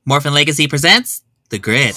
Morphin Legacy presents The Grid.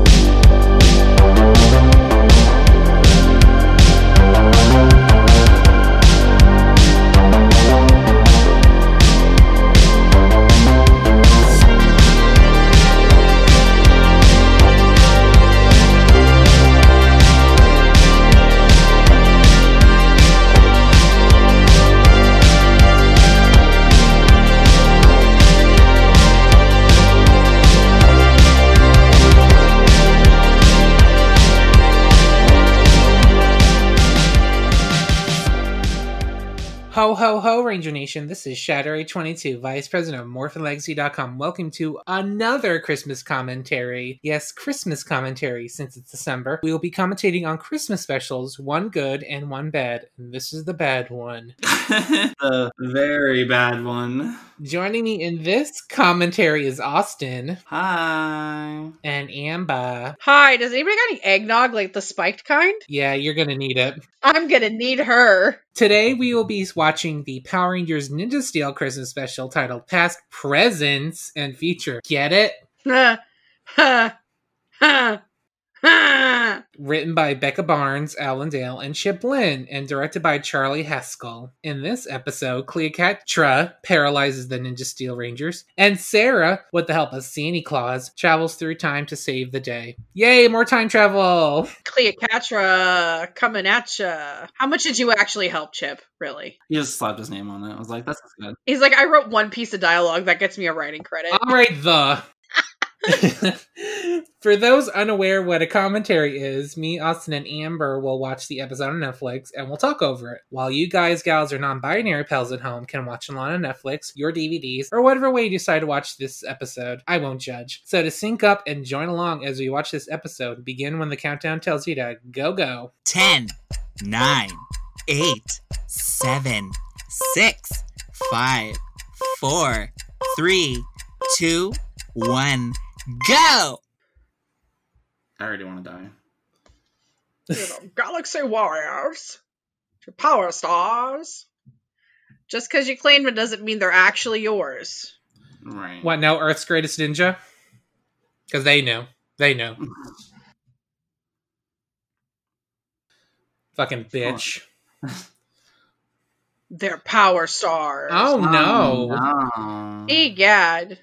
Ho, ho, ho, Ranger Nation. This is Shadow822, Vice President of MorphinLegacy.com. Welcome to another Christmas commentary. Yes, Christmas commentary, since it's December. We will be commentating on Christmas specials, one good and one bad. And this is the bad one. The very bad one. Joining me in this commentary is Austin. Hi. And Amber. Hi, does anybody got any eggnog, like the spiked kind? Yeah, you're gonna need it. I'm gonna need her. Today we will be watching the Power Rangers Ninja Steel Christmas special titled Past Presents and feature. Get it? Ha, ha, ha, ha. Written by Becca Barnes, Alan Dale, and Chip Lynn, and directed by Charlie Haskell. In this episode, Cleopatra paralyzes the Ninja Steel Rangers, and Sarah, with the help of Santa Claus, travels through time to save the day. Yay, more time travel! Cleopatra, coming at ya. How much did you actually help, Chip? Really? He just slapped his name on it. I was like, that's good. He's like, I wrote one piece of dialogue that gets me a writing credit. Alright, For those unaware what a commentary is, me, Austin, and Amber will watch the episode on Netflix and we'll talk over it. While you guys, gals, or non-binary pals at home can watch it on Netflix, your DVDs, or whatever way you decide to watch this episode, I won't judge. So to sync up and join along as we watch this episode, begin when the countdown tells you to go. 10, 9, 8, 7, 6, 5, 4, 3, 2, 1, go! I already want to die. Galaxy Warriors. Your power stars. Just because you claim it doesn't mean they're actually yours. Right. What, now Earth's Greatest Ninja? Because they know. They know. Fucking bitch. They're power stars. Oh no. No. Egad.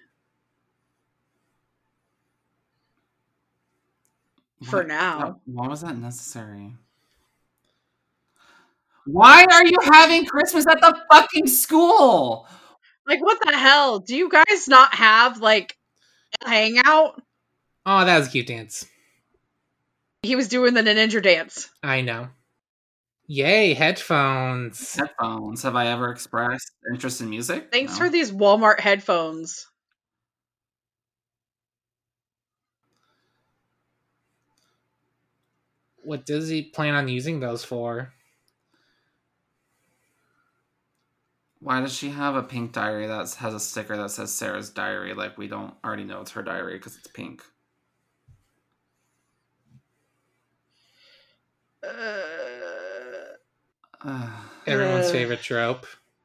For now. Why was that necessary? Why are you having Christmas at the fucking school? Like, what the hell? Do you guys not have, like, a hangout? Oh, that was a cute dance. He was doing the ninja dance. I know. Yay, headphones. Headphones. Have I ever expressed interest in music? Thanks No. for these Walmart headphones. What does he plan on using those for? Why does she have a pink diary that has a sticker that says Sarah's diary? Like, we don't already know it's her diary because it's pink. Everyone's favorite trope.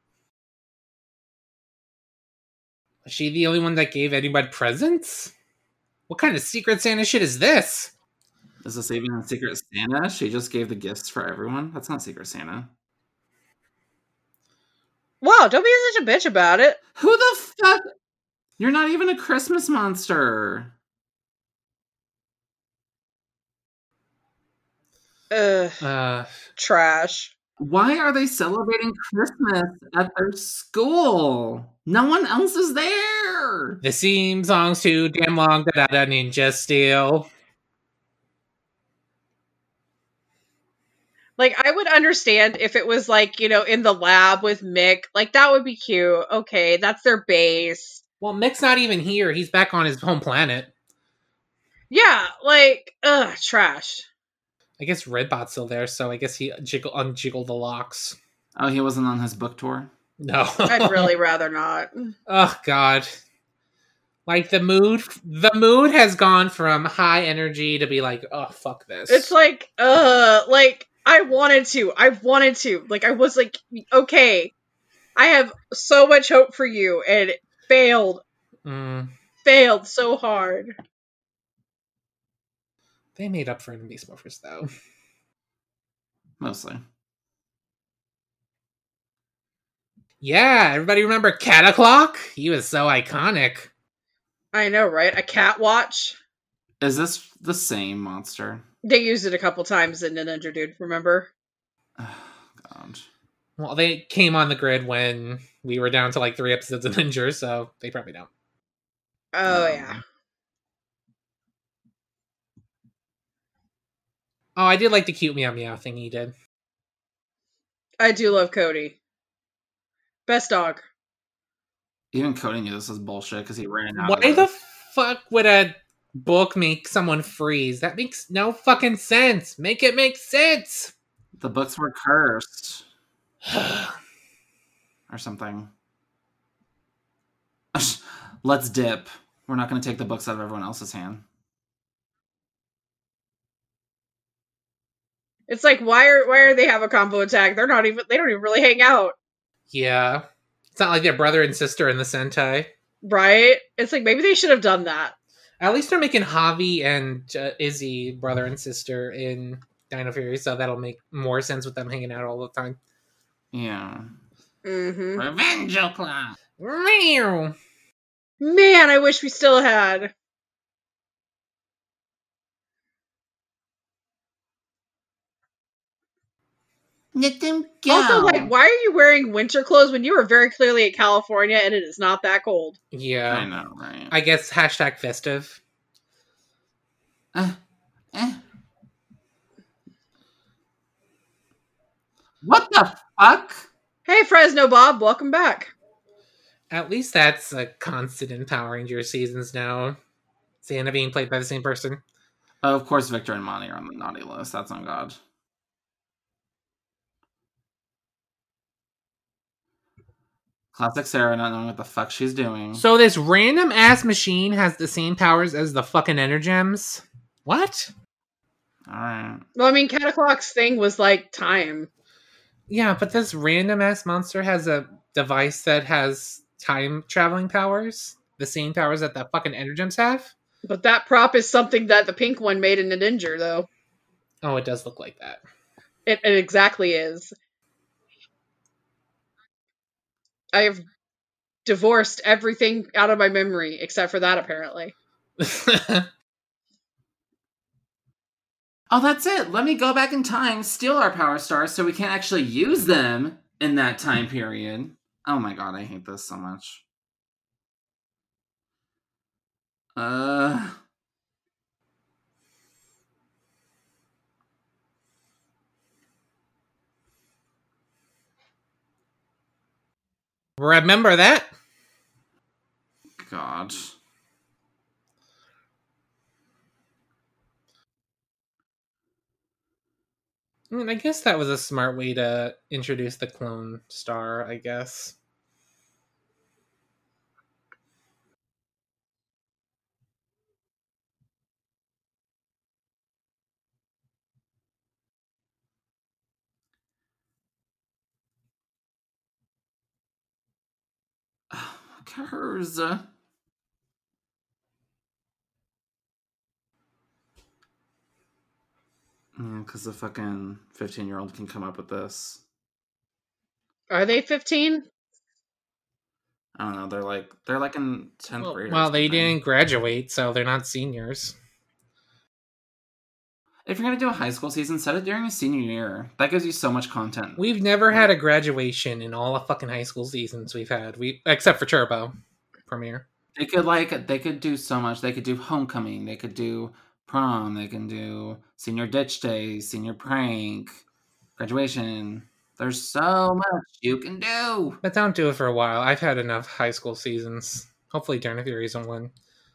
Was she the only one that gave anybody presents? What kind of Secret Santa shit is this? Is this even a Secret Santa? She just gave the gifts for everyone? That's not Secret Santa. Wow, don't be such a bitch about it. Who the fuck? You're not even a Christmas monster. Trash. Why are they celebrating Christmas at their school? No one else is there. The theme song's too damn long. Da-da-da, Ninja Steel. Like, I would understand if it was, like, you know, in the lab with Mick. Like, that would be cute. Okay, that's their base. Well, Mick's not even here. He's back on his home planet. Yeah, like, trash. I guess Redbot's still there, so I guess he unjiggled the locks. Oh, he wasn't on his book tour? No. I'd really rather not. Oh, God. Like, the mood has gone from high energy to be like, oh, fuck this. It's like, I wanted to. Like, I was like, okay, I have so much hope for you, and it failed. failed so hard. They made up for it in Beast Morphers, though. Mostly. Yeah, everybody remember Cataclock? He was so iconic. I know, right? A cat watch. Is this the same monster? They used it a couple times in Ninja Dude, remember? God. Well, they came on the grid when we were down to like 3 episodes of Ninja, so they probably don't. Oh, yeah. Oh, I did like the cute meow meow thing he did. I do love Cody. Best dog. Even Cody knew this was bullshit because he ran out. Why the fuck would a book make someone freeze? That makes no fucking sense. Make it make sense. The books were cursed. Or something. Let's dip. We're not going to take the books out of everyone else's hand. It's like, why are they have a combo attack? They don't even really hang out. Yeah. It's not like they're brother and sister in the Sentai. Right? It's like, maybe they should have done that. At least they're making Javi and Izzy brother and sister in Dino Fury, so that'll make more sense with them hanging out all the time. Yeah. Mm-hmm. Revenge O'Clock. Meow. Man, I wish we still had. Let them go. Also, like, why are you wearing winter clothes when you are very clearly in California and it is not that cold? Yeah. I know, right? I guess hashtag festive. What the fuck? Hey, Fresno Bob, welcome back. At least that's a constant in Power Rangers seasons now. Santa being played by the same person. Of course, Victor and Monty are on the naughty list. That's on God. Classic Sarah not knowing what the fuck she's doing. So this random ass machine has the same powers as the fucking Energems? What? Alright. Well, I mean, Cataclock's thing was like time. Yeah, but this random ass monster has a device that has time traveling powers. The same powers that the fucking Energems have. But that prop is something that the pink one made in the Ninja, though. Oh, it does look like that. It exactly is. I have divorced everything out of my memory except for that, apparently. Oh, that's it. Let me go back in time, steal our power stars so we can't actually use them in that time period. Oh my god, I hate this so much. Remember that? God. I mean, I guess that was a smart way to introduce the clone star, I guess. Who cares? Because the fucking 15-year-old can come up with this. Are they 15? I don't know. They're like in 10th grade. Well, they didn't graduate, so they're not seniors. If you're gonna do a high school season, set it during a senior year. That gives you so much content. We've never had a graduation in all the fucking high school seasons we've had. Except for Turbo premiere. They could do so much. They could do homecoming. They could do prom. They can do senior ditch day, senior prank, graduation. There's so much you can do. But don't do it for a while. I've had enough high school seasons. Hopefully Dino Fury's on one.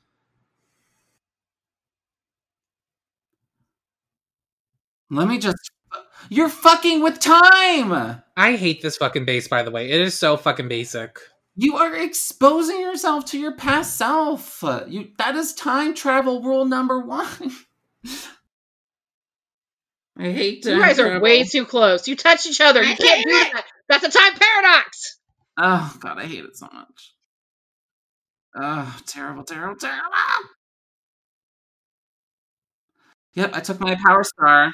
Let me just... You're fucking with time! I hate this fucking base, by the way. It is so fucking basic. You are exposing yourself to your past self. That is time travel rule number 1. I hate time You guys travel. are way too close. You touch each other. You can't do that. That's a time paradox! Oh, God, I hate it so much. Oh, terrible, terrible, terrible. Yep, I took my power star.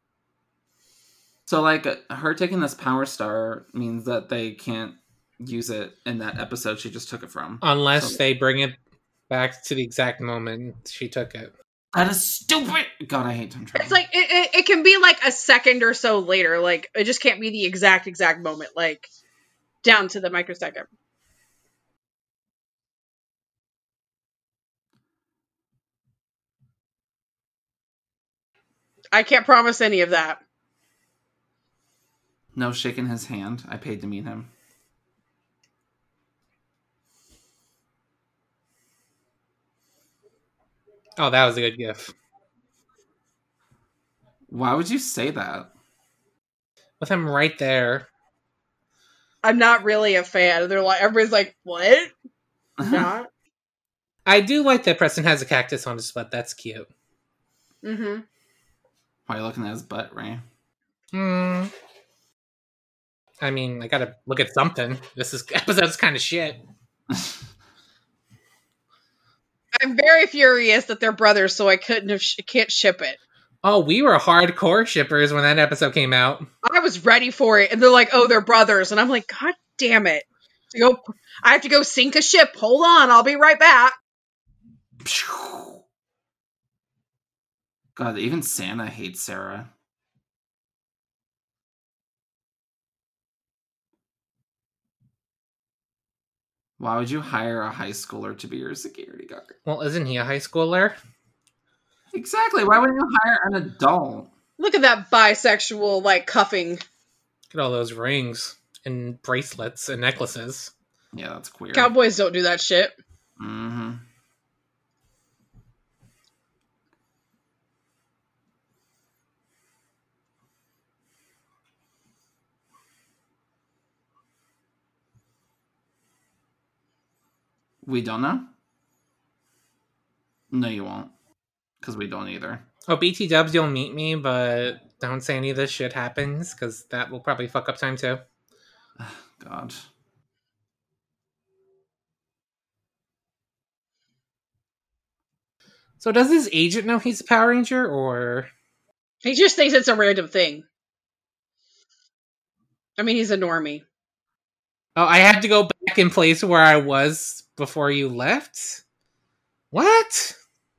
So, like, her taking this power star means that they can't use it in that episode she just took it from. Unless So- they bring it back to the exact moment she took it. That is stupid. God, I hate time travel. It's like it can be like a second or so later. Like it just can't be the exact moment. Like down to the microsecond. I can't promise any of that. No shaking his hand. I paid to meet him. Oh, that was a good gif. Why would you say that? With him right there. I'm not really a fan. They're like everybody's like, what? Not. I do like that Preston has a cactus on his butt. That's cute. Mm-hmm. Why are you looking at his butt, Ray? Hmm. I mean, I gotta look at something. This episode's kind of shit. I'm very furious that they're brothers, so I can't ship it. Oh, we were hardcore shippers when that episode came out. I was ready for it, and they're like, oh, they're brothers, and I'm like, God damn it! I have to go sink a ship. Hold on, I'll be right back. God, even Santa hates Sarah. Why would you hire a high schooler to be your security guard? Well, isn't he a high schooler? Exactly. Why wouldn't you hire an adult? Look at that bisexual, like, cuffing. Look at all those rings and bracelets and necklaces. Yeah, that's queer. Cowboys don't do that shit. Mm-hmm. We don't know? No, you won't. Because we don't either. Oh, BT dubs, you'll meet me, but don't say any of this shit happens, because that will probably fuck up time too. God. So does his agent know he's a Power Ranger, or... He just thinks it's a random thing. I mean, he's a normie. Oh, I had to go back in place where I was before you left? What?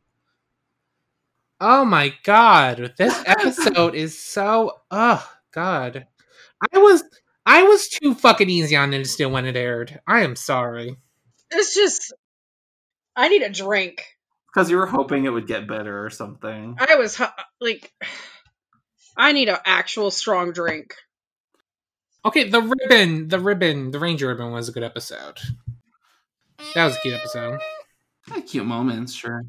Oh my god, this episode is so... Oh, god. I was too fucking easy on it still when it aired. I am sorry. It's just... I need a drink. Because you were hoping it would get better or something. I was, like... I need an actual strong drink. Okay, the Ranger ribbon was a good episode. That was a cute episode. Cute moments, sure.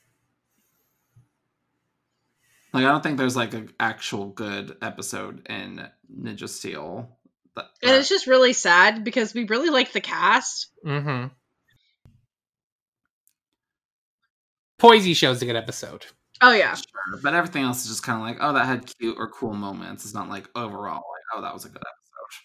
Like, I don't think there's, like, an actual good episode in Ninja Steel. And it's just really sad because we really like the cast. Mm-hmm. Poisey show's a good episode. Oh, yeah. Sure, but everything else is just kind of like, oh, that had cute or cool moments. It's not like overall, like, oh, that was a good episode.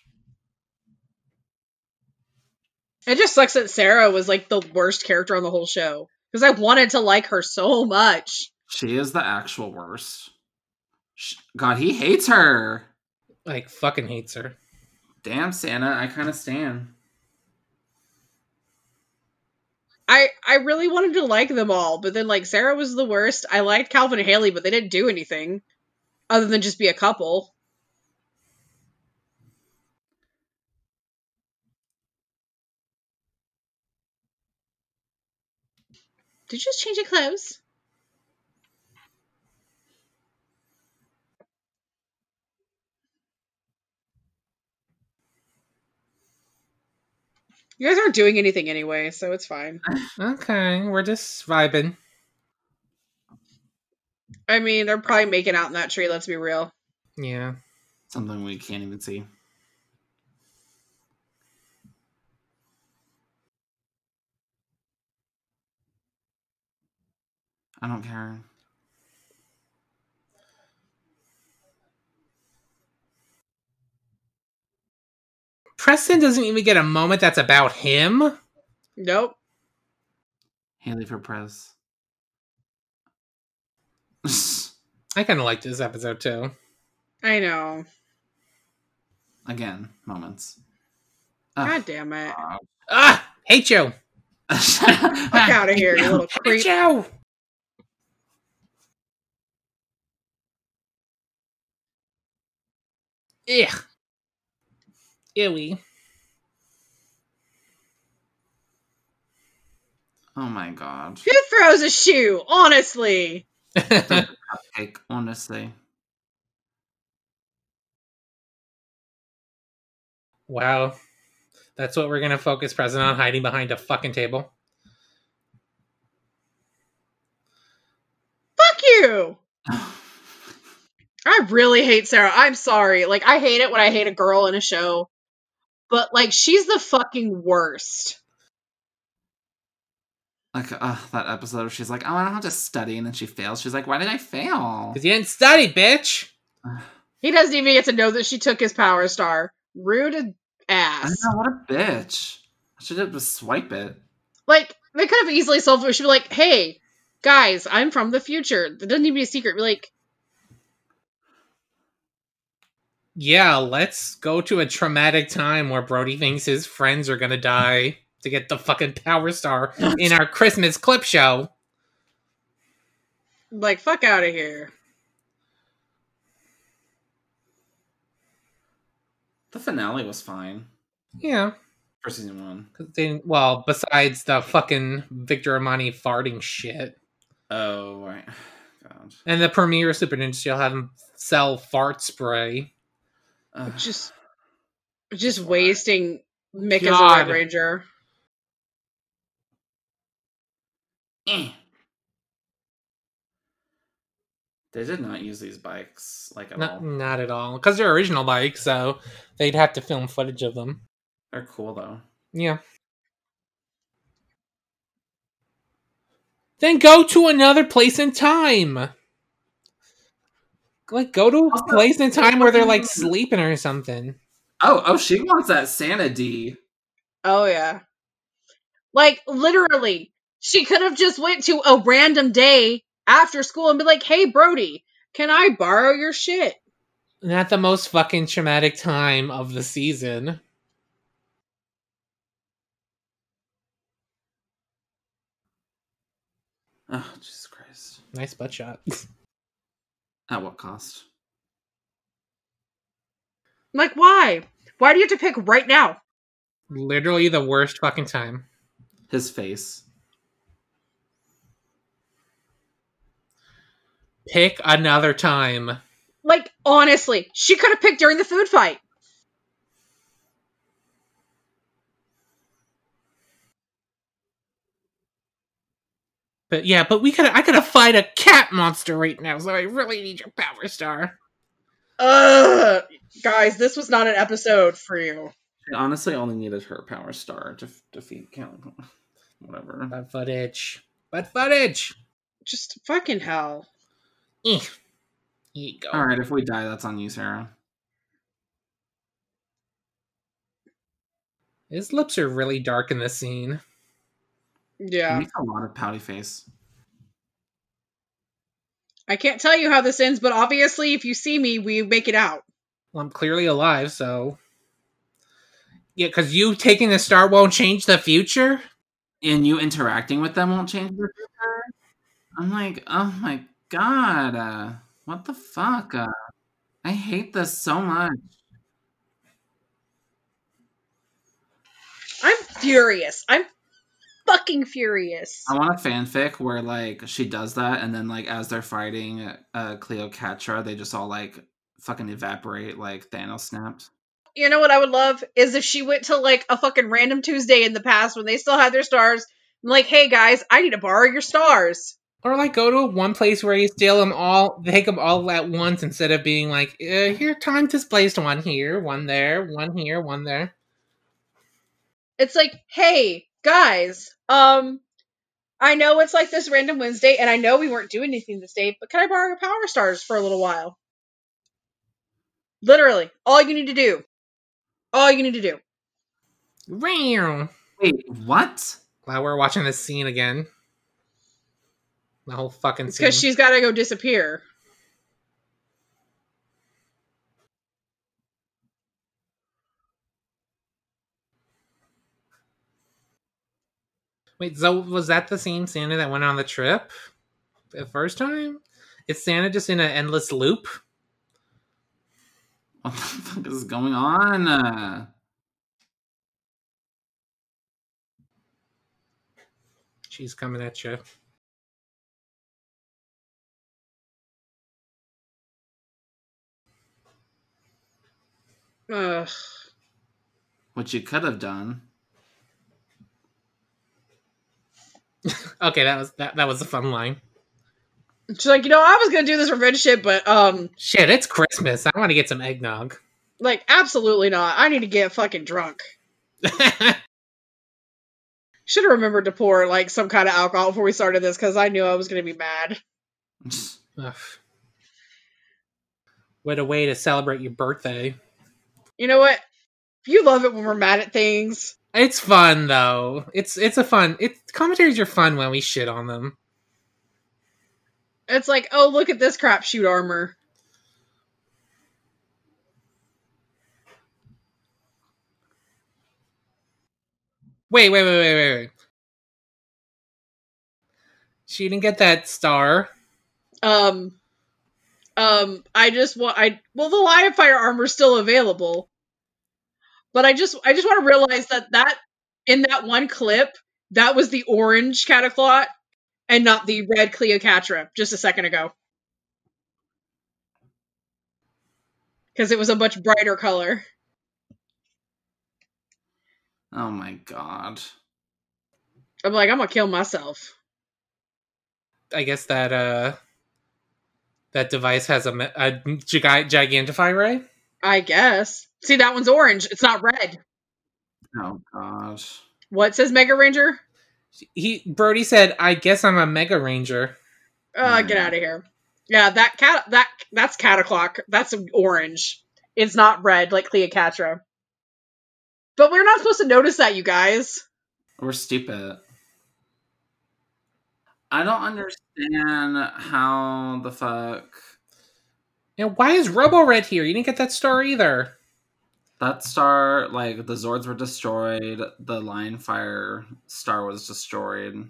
It just sucks that Sarah was like the worst character on the whole show. Because I wanted to like her so much. She is the actual worst. God, he hates her. Like, fucking hates her. Damn, Santa, I kind of stand. I really wanted to like them all, but then like Sarah was the worst. I liked Calvin and Haley, but they didn't do anything other than just be a couple. Did you just change your clothes? You guys aren't doing anything anyway, so it's fine. Okay, we're just vibing. I mean, they're probably making out in that tree, let's be real. Yeah. Something we can't even see. I don't care. Preston doesn't even get a moment that's about him. Nope. Haley for press. I kind of liked this episode too. I know. Again, moments. God damn it. Ah! Hate you! Fuck out of here, you little creep. Hate you! Ugh. Ewy. Oh my god. Who throws a shoe? Honestly. Cupcake, honestly. Wow. That's what we're gonna focus President on, hiding behind a fucking table. Fuck you! I really hate Sarah. I'm sorry. Like, I hate it when I hate a girl in a show. But, like, she's the fucking worst. Like, that episode where she's like, oh, I don't have to study, and then she fails. She's like, why did I fail? Because you didn't study, bitch! He doesn't even get to know that she took his power star. Rude I ass. know, what a bitch. I should have just swipe it. Like, they could have easily solved it. She'd be like, hey, guys, I'm from the future. That doesn't need to be a secret. Be like, Yeah, let's go to a traumatic time where Brody thinks his friends are gonna die to get the fucking power star in our Christmas clip show. fuck out of here. The finale was fine Yeah. for season 1. 'Cause well, besides the fucking Victor Armani farting shit. Oh, right. God. And the premiere of Super Ninja Steel have him sell fart spray. Just wasting Mick as a God. Red Ranger. Eh. They did not use these bikes, like, at all. Not at all. Because they're original bikes, so they'd have to film footage of them. They're cool, though. Yeah. Then go to another place in time. Like, go to a place in time where they're, like, sleeping or something. Oh, she wants that Santa D. Oh, yeah. Like, literally, she could have just went to a random day after school and be like, hey, Brody, can I borrow your shit? Not the most fucking traumatic time of the season. Oh, Jesus Christ. Nice butt shot. At what cost? Like, why? Why do you have to pick right now? Literally the worst fucking time. His face. Pick another time. Like, honestly, she could have picked during the food fight. But yeah, but I could have fight a cat monster right now, so I really need your power star. Ugh. Guys, this was not an episode for you. She honestly only needed her power star to defeat Count. Whatever. Butt footage. Butt footage! Just fucking hell. Here you go. Alright, if we die, that's on you, Sarah. His lips are really dark in this scene. He Yeah. makes a lot of pouty face. I can't tell you how this ends, but obviously, if you see me, we make it out. Well, I'm clearly alive, so... Yeah, because you taking the star won't change the future? And you interacting with them won't change the future? I'm like, oh my god. What the fuck? I hate this so much. I'm furious. I'm fucking furious. I want a fanfic where, like, she does that, and then, like, as they're fighting Cleopatra, they just all, like, fucking evaporate, like Thanos snapped. You know what I would love is if she went to like a fucking random Tuesday in the past when they still had their stars. I'm like, hey guys, I need to borrow your stars. Or like go to one place where you steal them all, take them all at once instead of being like, here, time displaced, one here, one there, one here, one there. It's like, hey guys, I know it's like this random Wednesday, and I know we weren't doing anything this day, but can I borrow your power stars for a little while? Literally, all you need to do. All you need to do. Wow. Wait, what? Glad we're watching this scene again. The whole fucking It's scene. because she's got to go disappear. Wait, so was that the same Santa that went on the trip the first time? Is Santa just in an endless loop? What the fuck is going on? She's coming at you. Ugh. What you could have done. Okay, that was a fun line. She's like, I was gonna do this revenge shit, but Shit, it's Christmas. I want to get some eggnog. like, absolutely not. I need to get fucking drunk. Should have remembered to pour like some kind of alcohol before we started this because I knew I was gonna be mad. Ugh. What a way to celebrate your birthday. You know what? You love it when we're mad at things. It's fun though. It's a fun. Commentaries are fun when we shit on them. It's like, oh, look at this crapshoot armor. Wait. She didn't get that star. I just want well, the line of fire armor is still available, but I just want to realize that in that one clip that was the orange Cataclot and not the red Cleocatra just a second ago, because it was a much brighter color. Oh my god. I'm like, I'm gonna kill myself. I guess that device has a Gigantify ray. I guess. See, that one's orange. It's not red. Oh god. What says Mega Ranger? Brody said, "I guess I'm a Mega Ranger." Get out of here. Yeah, that's Cataclock. That's orange. It's not red like Cleocatra. But we're not supposed to notice that, you guys. We're stupid. I don't understand how the fuck. Now, why is Robo Red here? You didn't get that star either. That star, like, the Zords were destroyed. The Line Fire star was destroyed.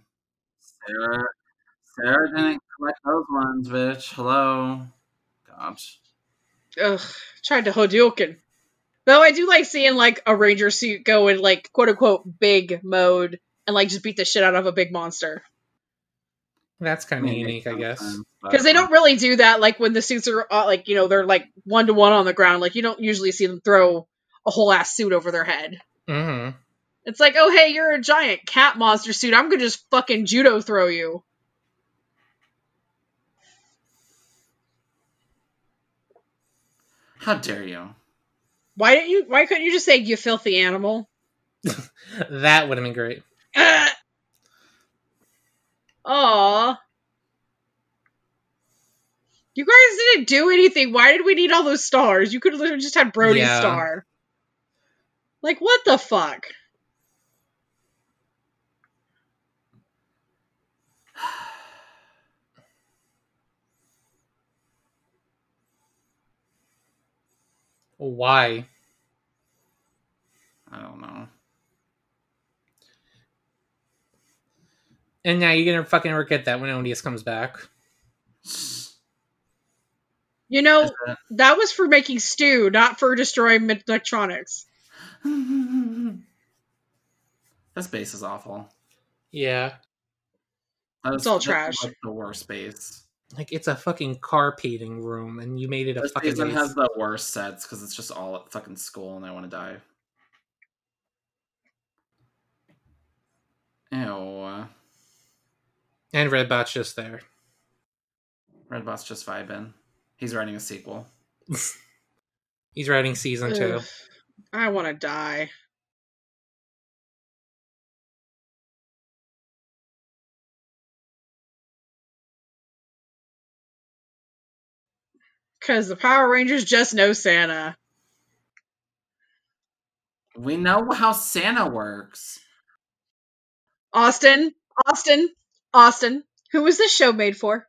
Sarah didn't collect those ones, bitch. Hello. God. Ugh, tried to Hadouken. Though I do like seeing, like, a ranger suit go in, like, quote-unquote big mode and, like, just beat the shit out of a big monster. That's kind of unique, I guess. Because they don't really do that, like, when the suits are, like, they're, like, one-to-one on the ground. Like, you don't usually see them throw a whole-ass suit over their head. Mm-hmm. It's like, oh, hey, you're a giant cat monster suit. I'm gonna just fucking judo throw you. How dare you? Why couldn't you just say, you filthy animal? That would have been great. Aww. You guys didn't do anything. Why did we need all those stars? You could have literally just had Brody's star. Like, what the fuck? Why? I don't know. And now you're gonna fucking forget that when Odious comes back. You know, that was for making stew, not for destroying electronics. This base is awful. Yeah. It's all trash. Like the worst base. Like, it's a fucking car painting room, and you made it a This fucking season base. has the worst sets because it's just all at fucking school and I want to die. Ew. And Redbot's just there. Redbot's just vibing. He's writing a sequel. He's writing season 2. I want to die. Because the Power Rangers just know Santa. We know how Santa works. Austin, Who was this show made for?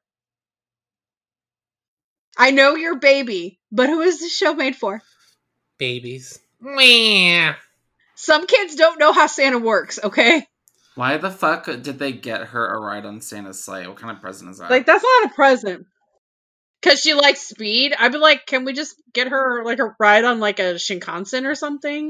I know you're baby, but who is this show made for? Babies. Meh. Some kids don't know how Santa works, okay? Why the fuck did they get her a ride on Santa's sleigh? What kind of present is that? Like, that's not a present. Because she likes speed. I'd be like, can we just get her, like, a ride on, like, a Shinkansen or something?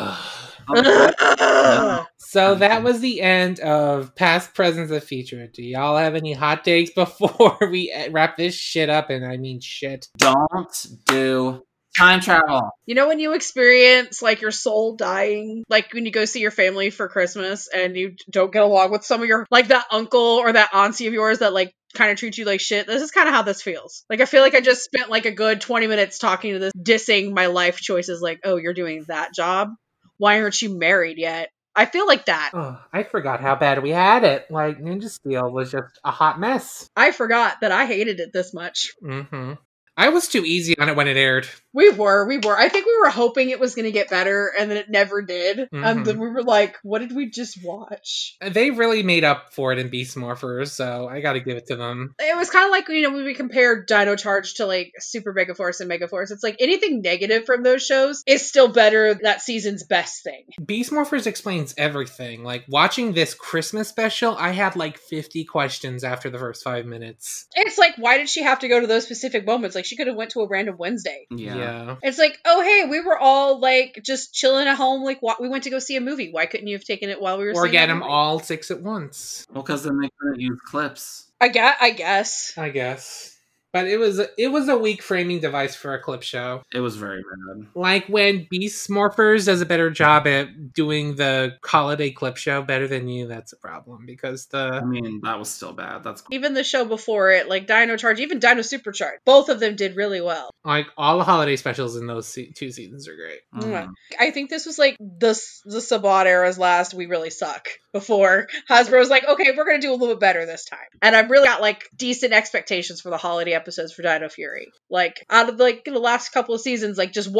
So that was the end of past, presents, and future. Do y'all have any hot takes before we wrap this shit up? And I mean shit. Don't do time travel. You know when you experience, like, your soul dying? Like, when you go see your family for Christmas and you don't get along with some of your, like, that uncle or that auntie of yours that, like, kind of treat you like shit. This is kind of how this feels. Like, I feel like I just spent, like, a good 20 minutes talking to this, dissing my life choices. Like, oh, you're doing that job? Why aren't you married yet? I feel like that. Oh, I forgot how bad we had it. Like, Ninja Steel was just a hot mess. I forgot that I hated it this much. Mm-hmm. I was too easy on it when it aired. We were. I think we were hoping it was going to get better, and then it never did. Mm-hmm. And then we were like, what did we just watch? They really made up for it in Beast Morphers, so I gotta give it to them. It was kind of like, you know, when we compared Dino Charge to, like, Super Megaforce and Megaforce. It's like anything negative from those shows is still better that season's best thing. Beast Morphers explains everything. Like, watching this Christmas special, I had like 50 questions after the first 5 minutes. It's like, why did she have to go to those specific moments? Like, she could have went to a random Wednesday. Yeah. It's like, oh, hey, we were all, like, just chilling at home. Like, we went to go see a movie. Why couldn't you have taken it while we were Or seeing get a them movie? all 6 at once. Well, because then they couldn't use clips. I guess. I guess. But it was a weak framing device for a clip show. It was very bad. Like when Beast Morphers does a better job at doing the holiday clip show better than you, that's a problem. Because I mean, that was still bad. That's Even the show before it, like Dino Charge, even Dino Supercharge, both of them did really well. like all the holiday specials in those 2 seasons are great. Mhm. I think this was like the Sabat era's last We Really Suck before Hasbro was like, okay, we're going to do a little bit better this time. And I've really got like decent expectations for the holiday episodes for Dino Fury. Like out of like the last couple of seasons, like just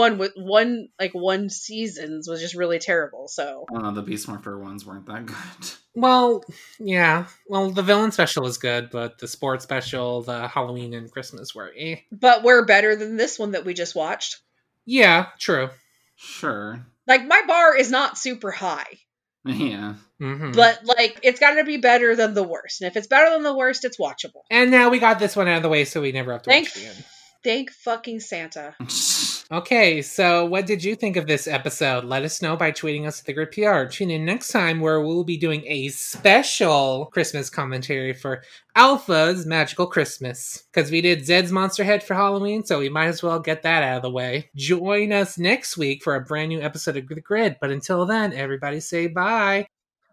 one seasons was just really terrible. So I don't know, the Beast Morpher ones weren't that good. Well, yeah. Well, the villain special is good, but the sports special, the Halloween and Christmas were eh. but we're better than this one that we just watched. Yeah, true. Sure. Like my bar is not super high. Yeah. Mm-hmm. But, like, it's got to be better than the worst. And if it's better than the worst, it's watchable. And now we got this one out of the way, so we never have to watch it again. Thank fucking Santa. Okay, so what did you think of this episode? Let us know by tweeting us at the Grid PR. Tune in next time where we'll be doing a special Christmas commentary for Alpha's Magical Christmas. Because we did Zed's Monster Head for Halloween, so we might as well get that out of the way. Join us next week for a brand new episode of The Grid. But until then, everybody say bye.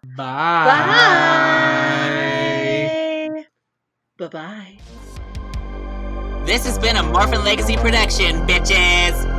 Bye. Bye-bye. This has been a Morphin Legacy production, bitches!